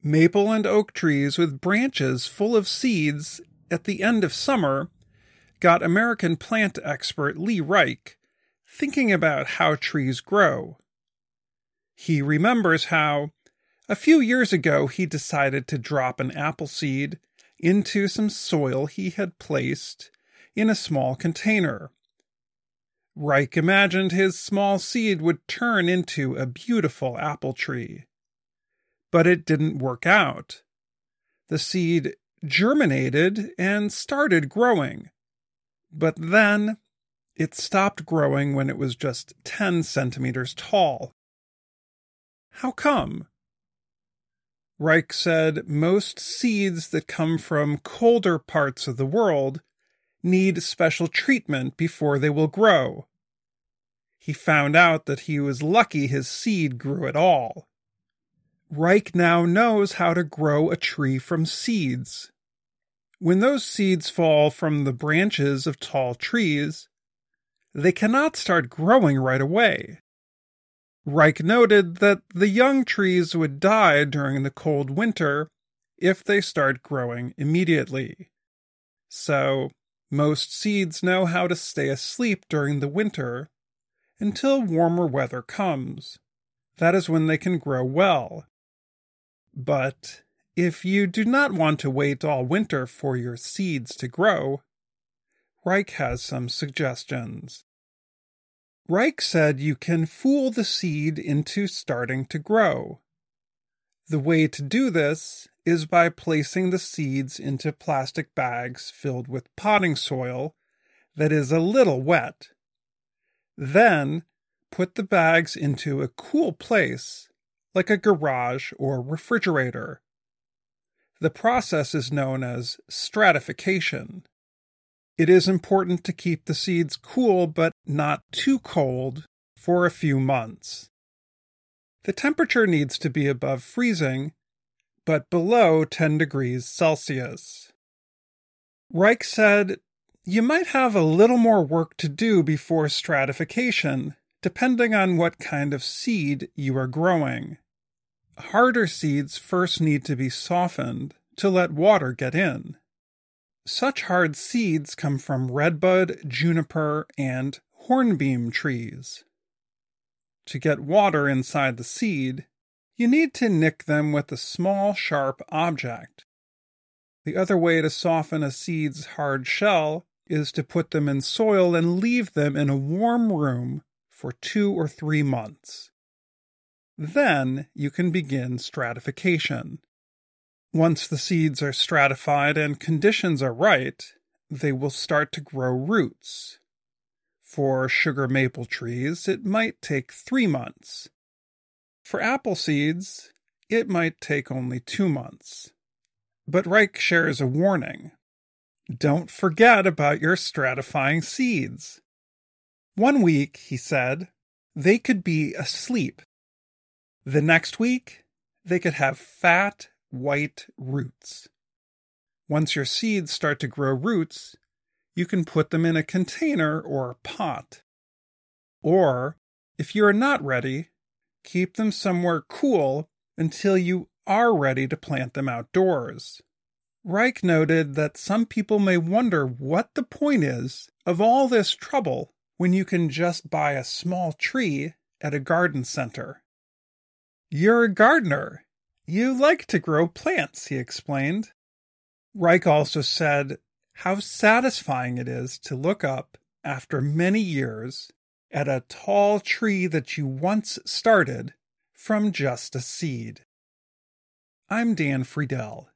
Maple and oak trees with branches full of seeds at the end of summer got American plant expert Lee Reich thinking about how trees grow. He remembers how, a few years ago, he decided to drop an apple seed into some soil he had placed in a small container. Reich imagined his small seed would turn into a beautiful apple tree. But it didn't work out. The seed germinated and started growing. But then it stopped growing when it was just 10 centimeters tall. How come? Reich said most seeds that come from colder parts of the world need special treatment before they will grow. He found out that he was lucky his seed grew at all. Reich now knows how to grow a tree from seeds. When those seeds fall from the branches of tall trees, they cannot start growing right away. Reich noted that the young trees would die during the cold winter if they start growing immediately. So, most seeds know how to stay asleep during the winter until warmer weather comes. That is when they can grow well. But if you do not want to wait all winter for your seeds to grow, Reich has some suggestions. Reich said you can fool the seed into starting to grow. The way to do this is by placing the seeds into plastic bags filled with potting soil that is a little wet. Then, put the bags into a cool place, like a garage or refrigerator. The process is known as stratification. It is important to keep the seeds cool but not too cold for a few months. The temperature needs to be above freezing, but below 10 degrees Celsius. Reich said, you might have a little more work to do before stratification, depending on what kind of seed you are growing. Harder seeds first need to be softened to let water get in. Such hard seeds come from redbud, juniper, and hornbeam trees. To get water inside the seed, you need to nick them with a small, sharp object. The other way to soften a seed's hard shell is to put them in soil and leave them in a warm room for 2 or 3 months. Then you can begin stratification. Once the seeds are stratified and conditions are right, they will start to grow roots. For sugar maple trees, it might take 3 months. For apple seeds, it might take only 2 months. But Reich shares a warning. Don't forget about your stratifying seeds. 1 week, he said, they could be asleep. The next week, they could have fat, white roots. Once your seeds start to grow roots, you can put them in a container or a pot. Or, if you are not ready, keep them somewhere cool until you are ready to plant them outdoors. Reich noted that some people may wonder what the point is of all this trouble when you can just buy a small tree at a garden center. You're a gardener. You like to grow plants, he explained. Reich also said how satisfying it is to look up, after many years, at a tall tree that you once started from just a seed. I'm Dan Friedel.